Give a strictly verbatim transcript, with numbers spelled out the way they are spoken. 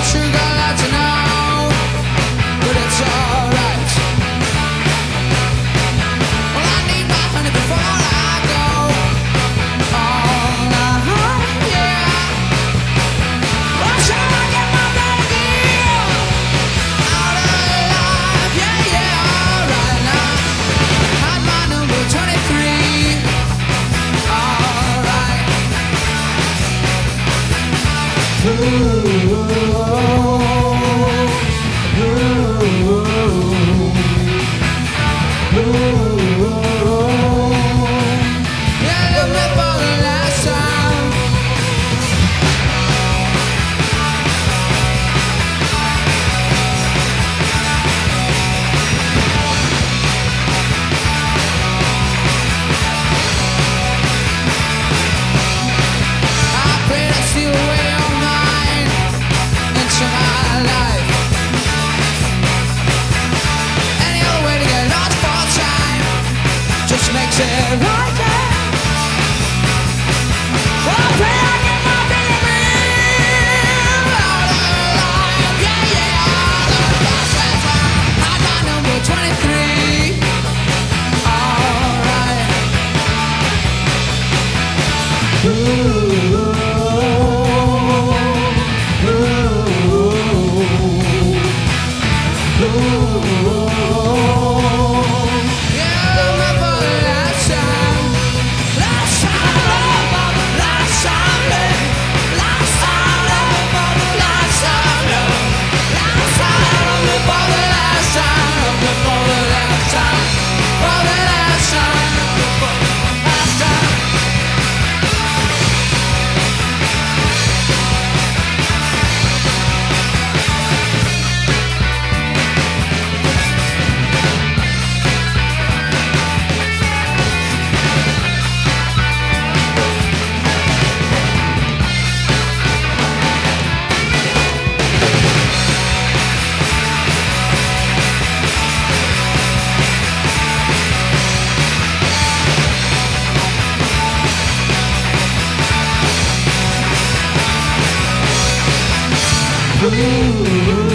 sugar, let you know, but it's alright. Well, I need my honey before I go. All night, yeah. Well, shall I get my baby out alive? Yeah, yeah, alright now. Had my number twenty-three. Alright. Ooh, ooh, ooh. Yeah, love me for the last time. I pray to steal away your mind into my life. Any other way to get lost for time just makes it right there. Well, I pray I get my baby out alive. Yeah, yeah, the last time. I got number twenty-three. Alright. Ooh, ooh, ooh. Yeah, love me for the last time. Last time, love, last time, love. Last time, love, last time, love. Last time, love me for the last time. Love me for the last time. For the last time. For the last time. Ooh.